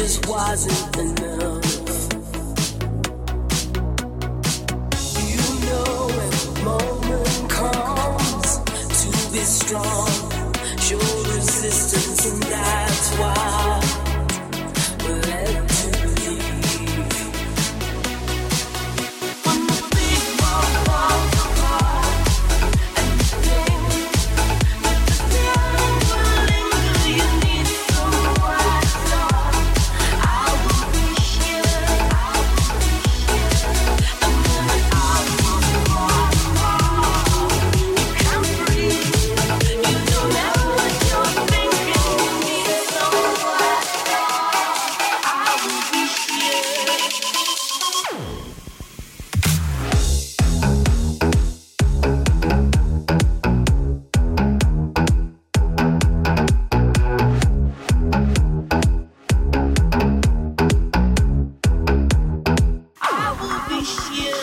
just wasn't enough. You know when the moment comes to be strong, show resistance, and that's why we're led to believe. When the big wall falls apart and you think that the feeling will linger, you need someone to talk. I will be here, and then I will walk. You can't breathe, you don't know what you're thinking. You need someone to talk. I will be here. I will be here.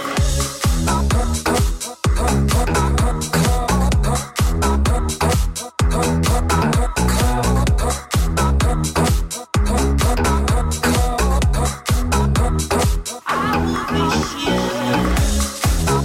I will be here.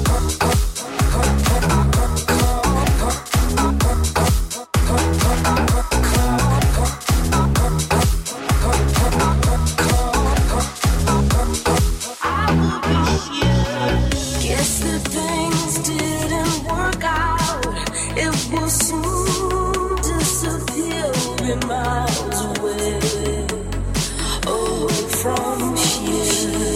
I will be here. Guess that things didn't work out. It will soon disappear. We'll be miles away, oh, from here.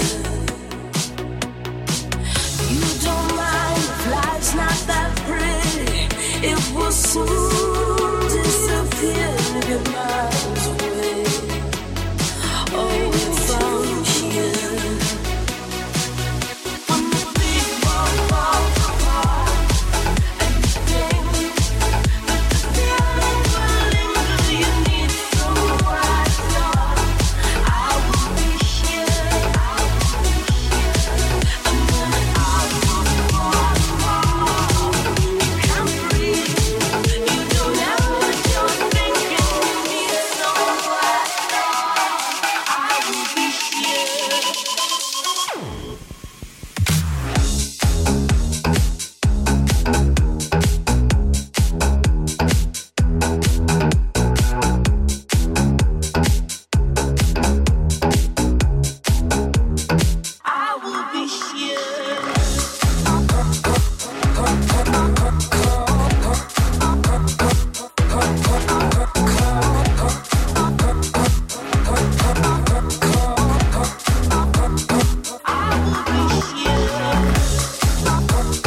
You don't mind if life's not that pretty. It will soon disappear. We'll be miles away, oh, from here. When the big wall falls apart and you think that the feeling will linger, you need someone to talk. I will be here, and then I will walk. You can't breathe, you don't know what you're thinking. You need someone to talk. I will be here. I will be here. I will be here.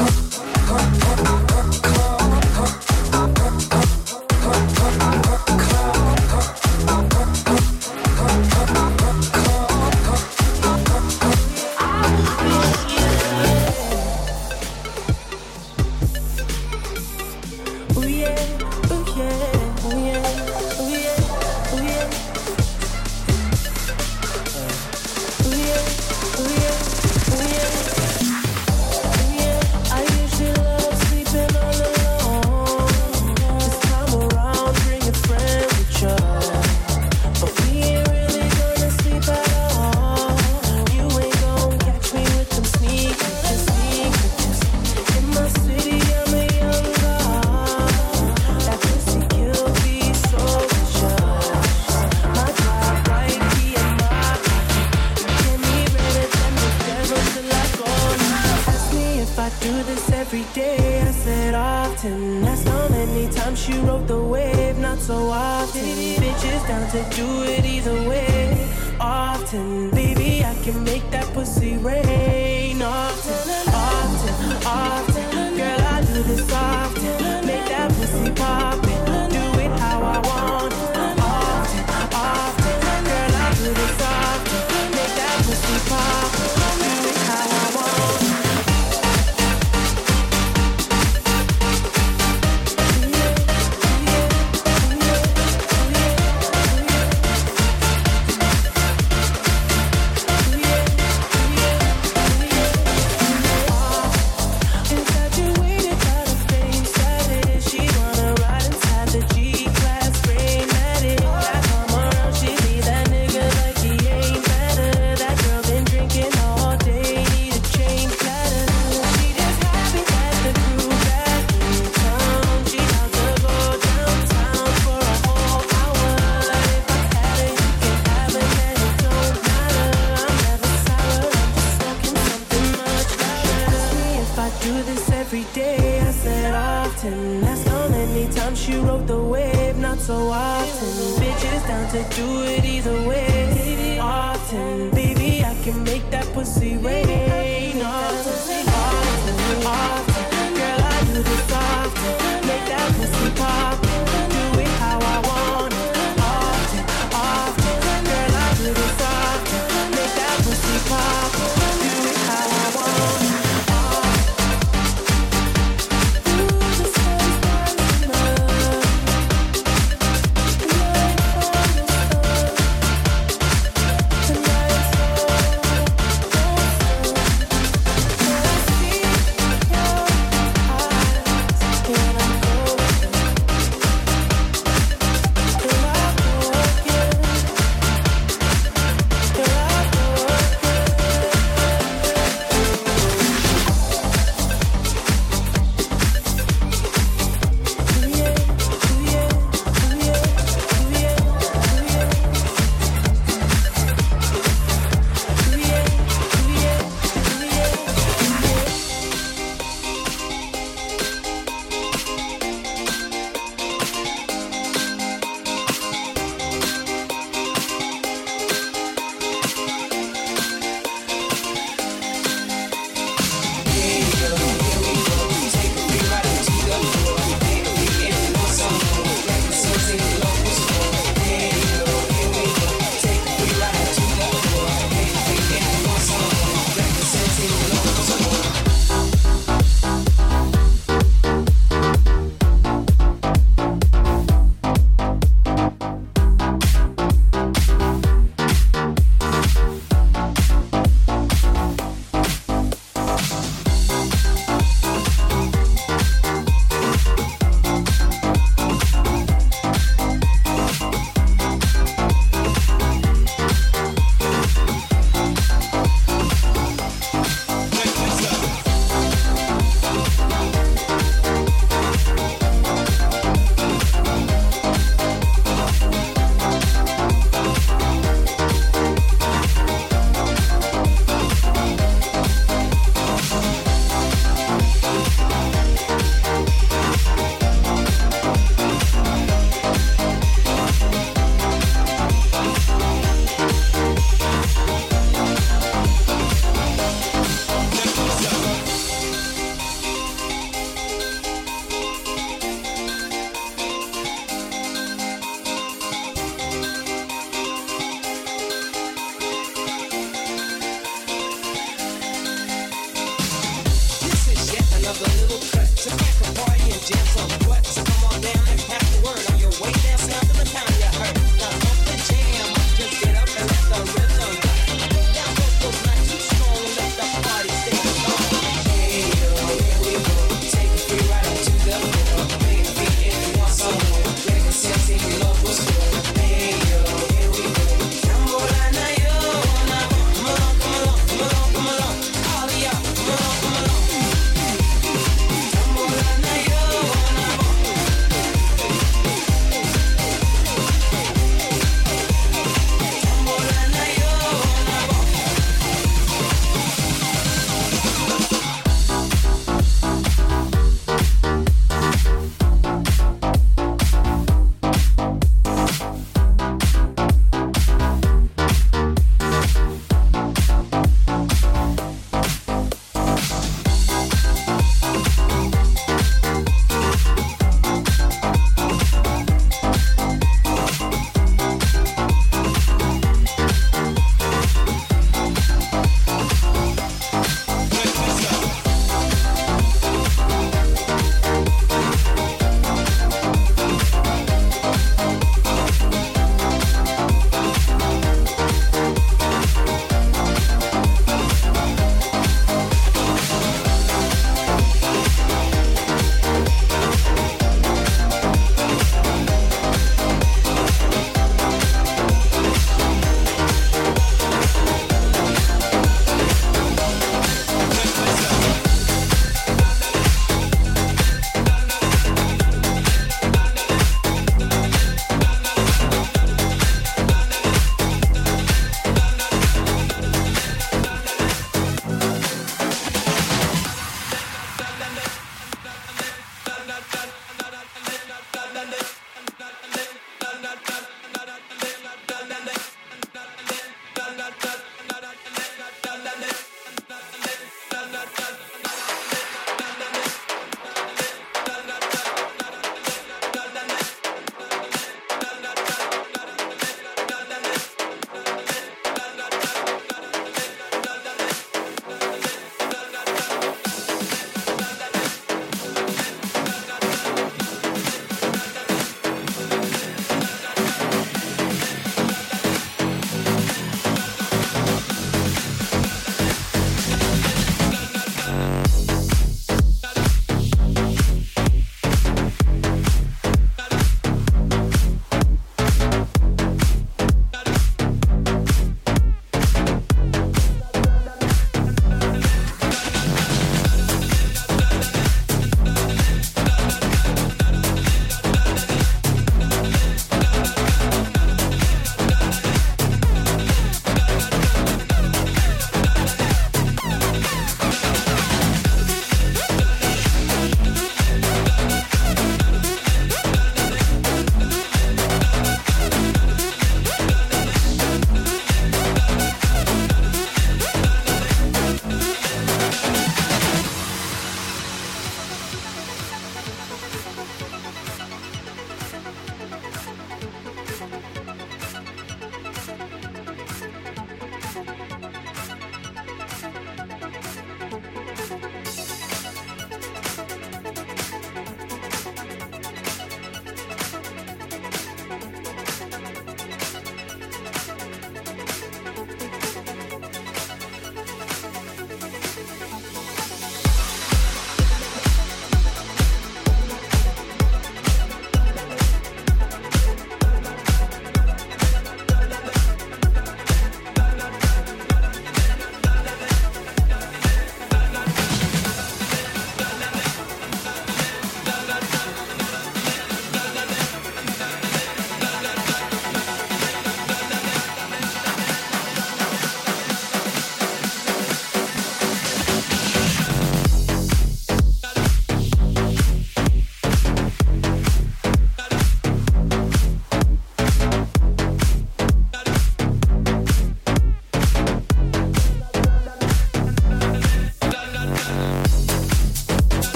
Ooh yeah, ooh yeah, ooh yeah, ooh yeah, ooh yeah. Ooh yeah, ooh yeah, ooh yeah. Ooh yeah, I usually love sleeping all alone. This time around, bring a friend with you. But we ain't really gonna sleep at all. You ain't gon' catch me with them sneak pictures. In my city, I'm a young god. That pussy kill me so vicious. My drive right here, my get me redder than the devil till I go now. Ask me if I do this every day. I said often. That's how many times she rode the wave. Not so often. Bitches down to do it either way. Often, baby, I can make that pussy rain. Often, often, often. Girl, I do this often. Make that pussy poppin'. Do it how I want it. Often, often. Girl, I do this often. Make that pussy poppin'. Do it how I want it. Ooh yeah, ooh yeah, ooh yeah, ooh yeah, ooh yeah. day. I said often. That's how many times she rode the wave. Not so often. Bitches down to do it either way. Often, baby, I can make that pussy rain. Often, often, often. Girl, I do this often. Make that pussy pop. Do it how I want it. Often, often. Girl, I do this often. Make that pussy pop. Do it how I want it. Tonight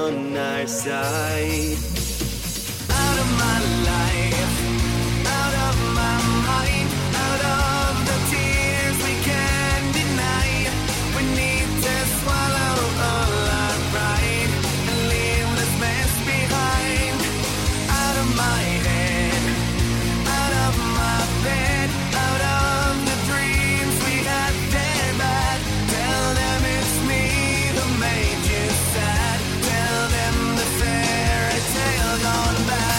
on our side. Out of my life, out of my mind, out of the tears we can't deny. We need to swallow all our pride and leave this mess behind. Out of my head, out of my bed, out of the dreams we had there bad. Tell them it's me who made you sad. Tell them the fairy tale gone bad.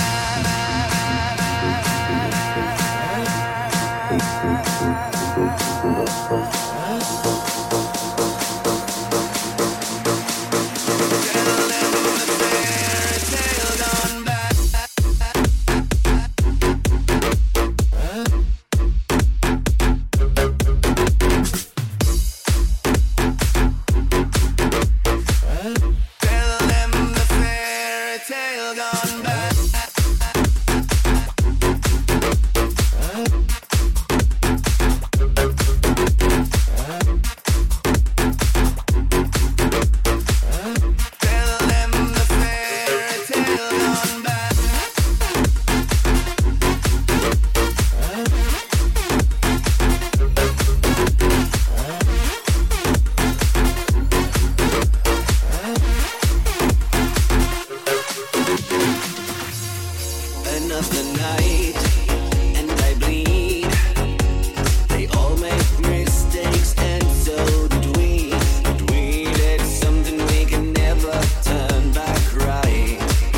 Another night, and I bleed. They all make mistakes, and so did we. But we did something we can never turn back right.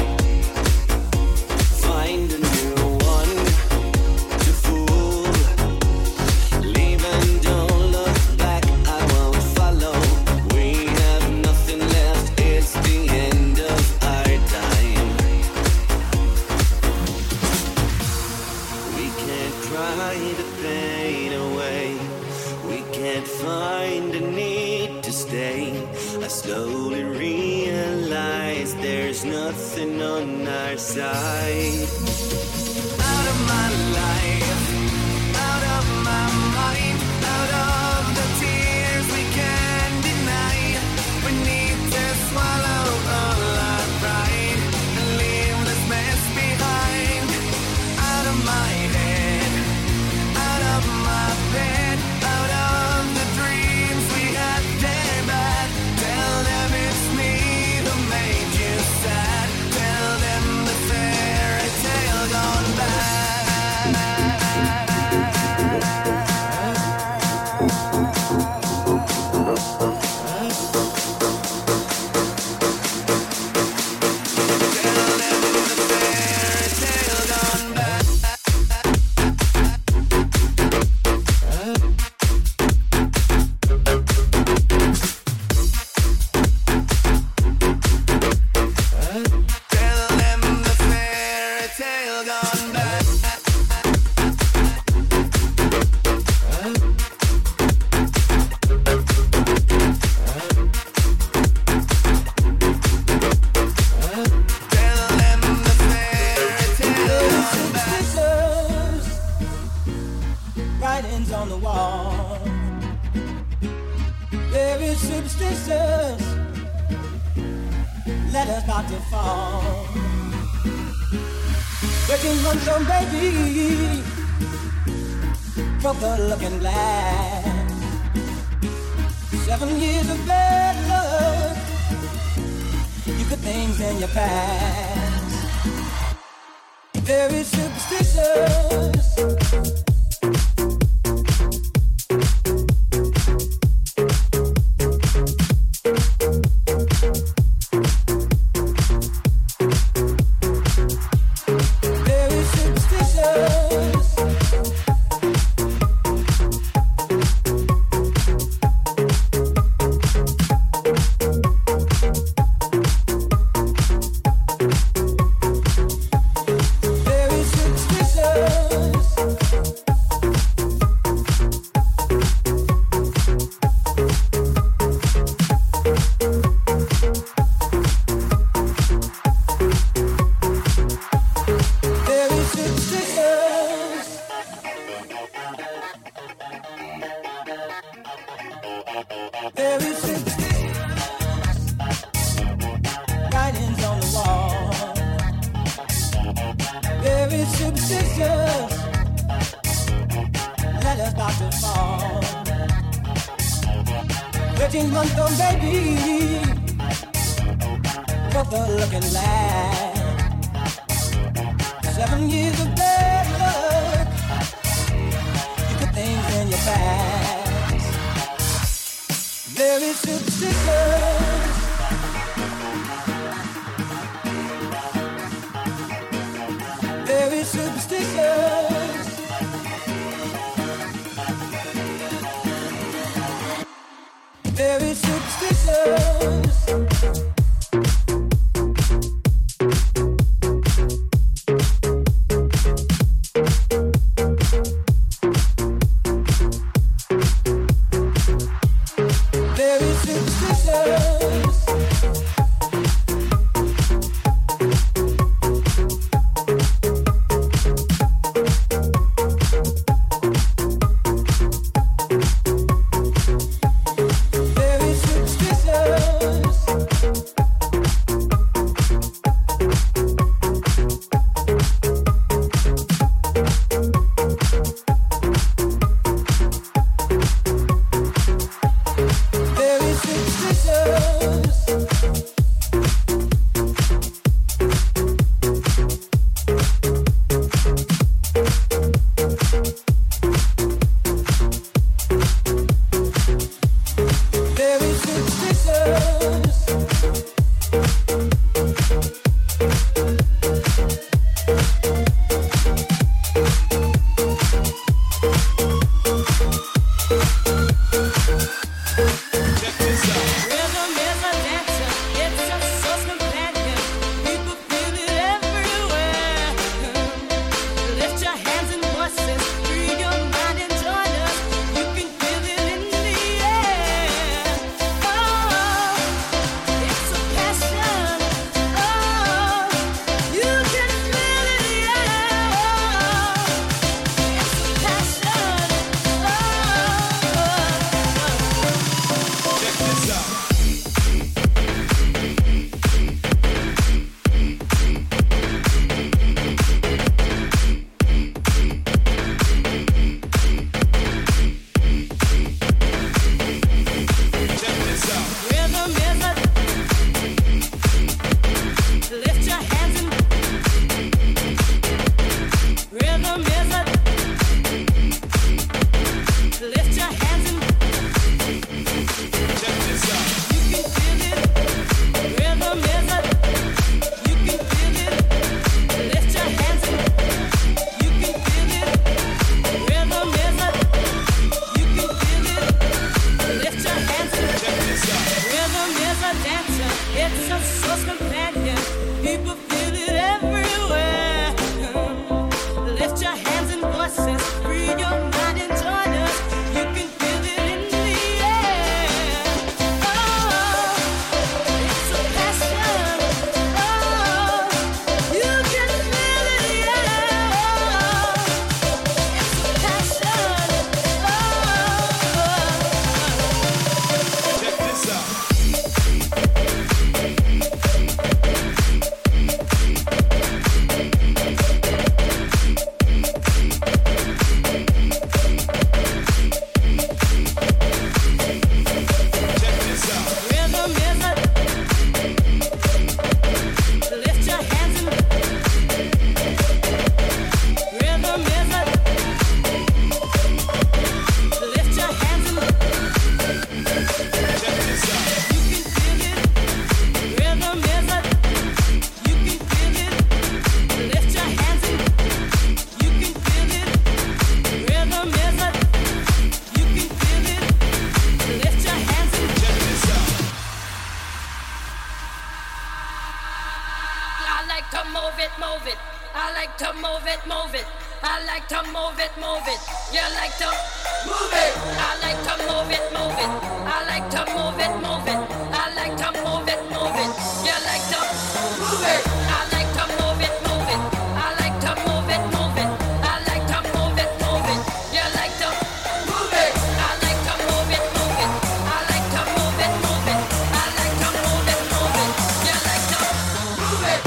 Find a new one to fool. Leave and don't look back, I won't follow. We have nothing left, it's the end of our time. We can't cry the pain away. We can't find a need to stay. I slowly realize there's nothing on our side. Out of my life, out of my mind, out of the tears we can't deny. We need to swallow all our pride and leave this mess behind. Out of my head, out of my bed, out of the dreams we had there bad. Tell them it's me who made you sad. Tell them the fairy tale gone bad. Writings on the wall, very superstitious. Let us about to fall. Breaking one baby, broke the looking glass. 7 years of bad luck. You put things in your past. Very superstitious. Very superstitious. 13 month old baby, brother looking lad. 7 years of bad luck, you put things in your past. Very superstitious, very superstitious. Very superstitious. Very superstitious. Very superstitious. Very superstitious. Very superstitious. Rhythm is a dancer, it's a source companion. People feel it everywhere. Lift your hands and voices, free your mind and join us. You can feel it in the air. Oh, it's a passion. Oh, you can feel it, yeah. It's a passion. Check this out. Check this out. Rhythm is a lift your hands and rhythm is a lift your hands and Check this out. you can feel it. Rhythm is a you can feel it. Lift your hands and you can feel it. Rhythm is a you can feel it. Lift your hands and Check this out. rhythm is a dancer, it's a source companion. People feel it everywhere. Lift your hands and voices, free your mind and join us. You can feel it in the air. Oh, it's a passion. Oh, you can feel it, yeah. It's a passion. Oh. Check this out. Check this out. Rhythm is a lift your hands and rhythm is a lift your hands and Check this out. you can feel it. Rhythm is a you can feel it. Lift your hands and you can feel it. Rhythm is a you can feel it. Lift your hands and Check this out. I like to move it, move it. I like to move it, move it. I like to move it, move it. You like to move it. I like to move it, move it. I like to move it, move it. I like to move it, move it. You like to move it. I like to move it, move it. I like to move it, move it. I like to move it, move it. You like to move it. I like to move it, move it. I like to move it, move it. I like to move it, move it. You like to move it.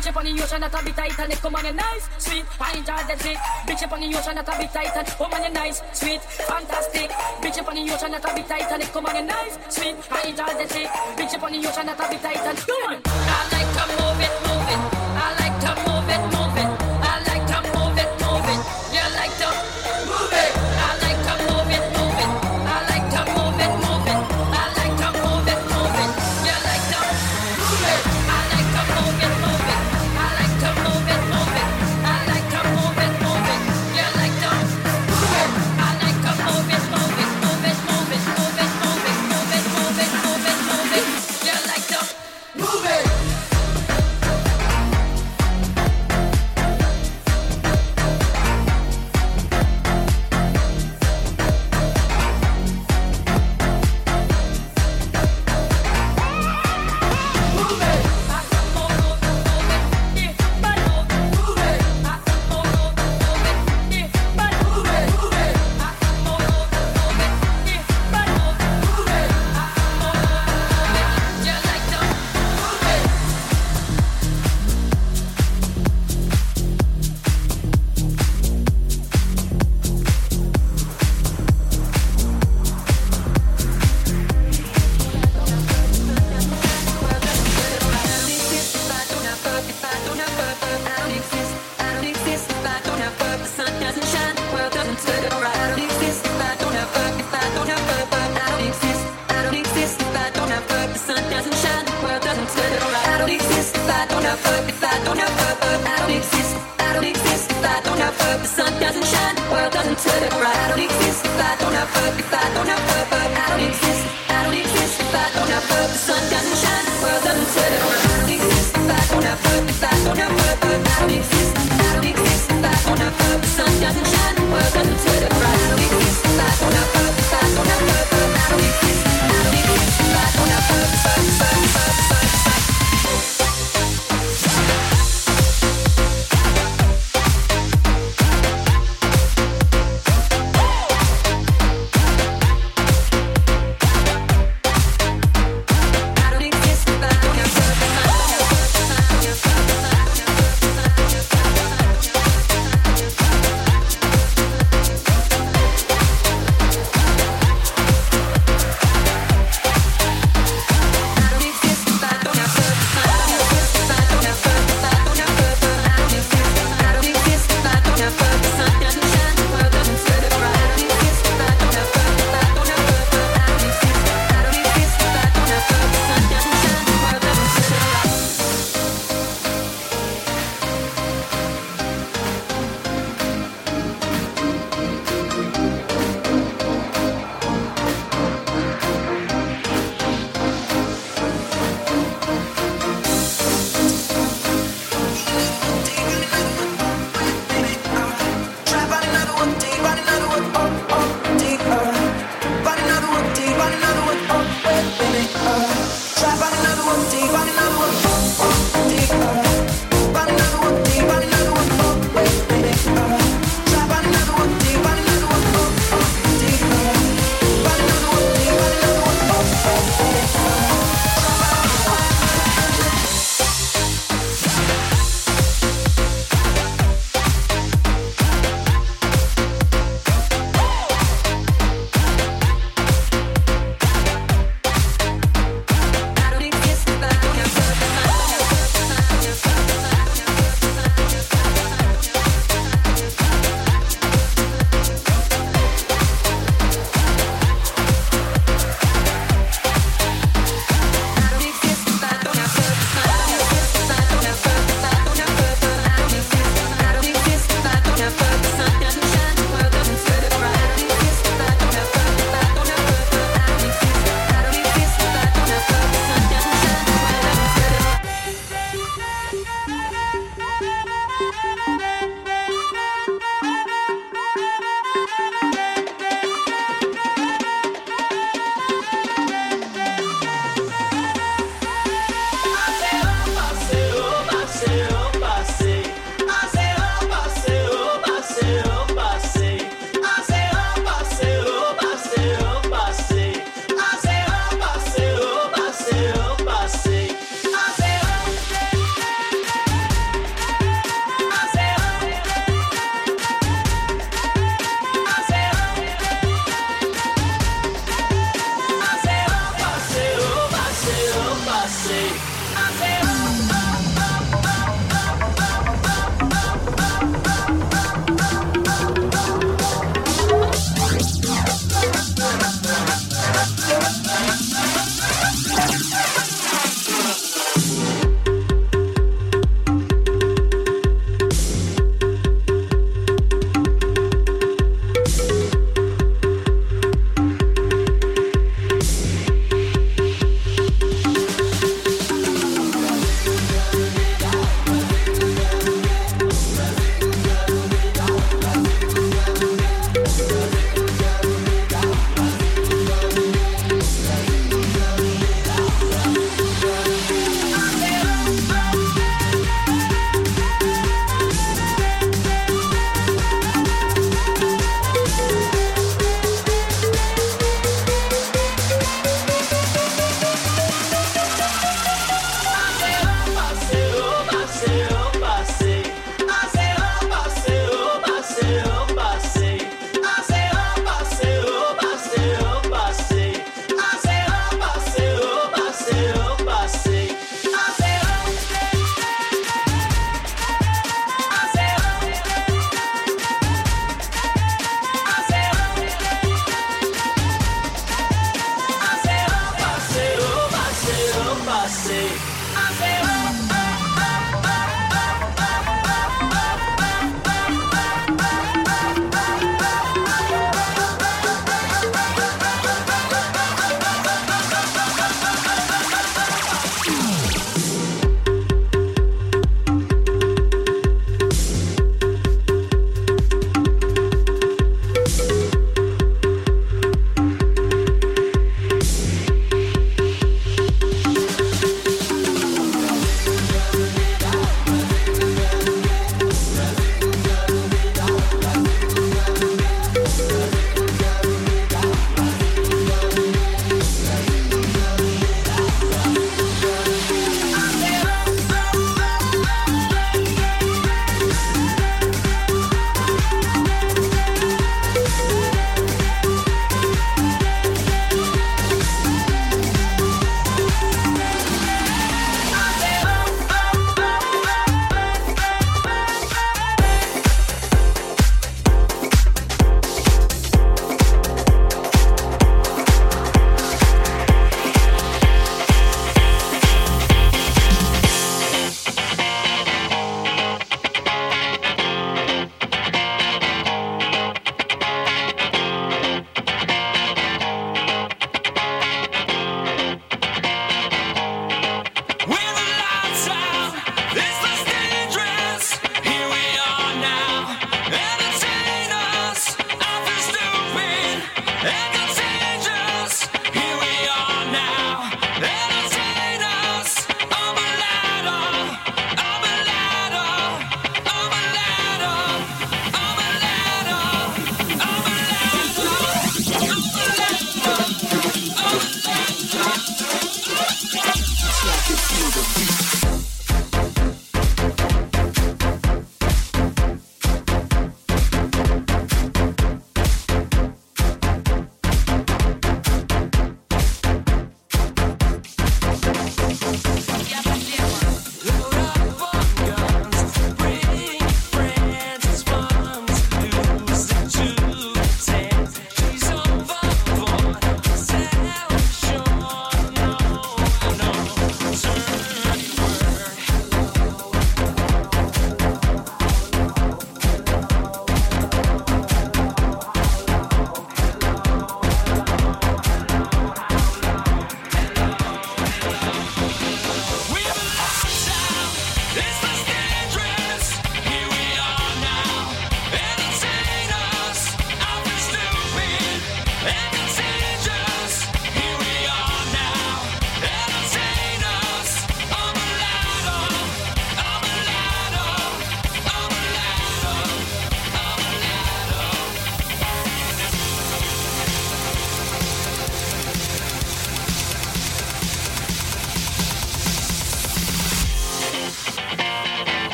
Bitch up on the ocean that a bit tight and it come on you nice, sweet. I enjoy that shit. Bitch up on the ocean that a bit tight and come on you nice, sweet, fantastic. Bitch up on the ocean that a bit tight and it come on you nice, sweet. I enjoy that shit. Bitch up on the ocean that a bit tight and come on. I like to move it, move it. I like to move it, move it. I like to move it, move it. You like to move it. I like to move it, move it. I like to move it, move it. I like to move it, move it. You like to move it. I like to move it, move it. I like to move it, move it. I like to move it, move it. You like to move it. I like to move it, move it, move it, move it, move it, move it, move it, move it, move it, move it. You like to move it.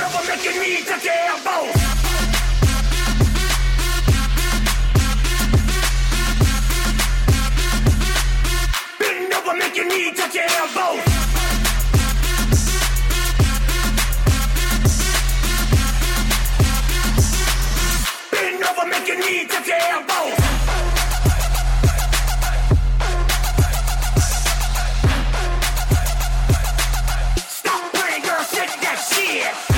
over, make you need to care both. Bend over, make you need to care both. Bend over, make you need to care both. Stop playing, girl, shake that shit.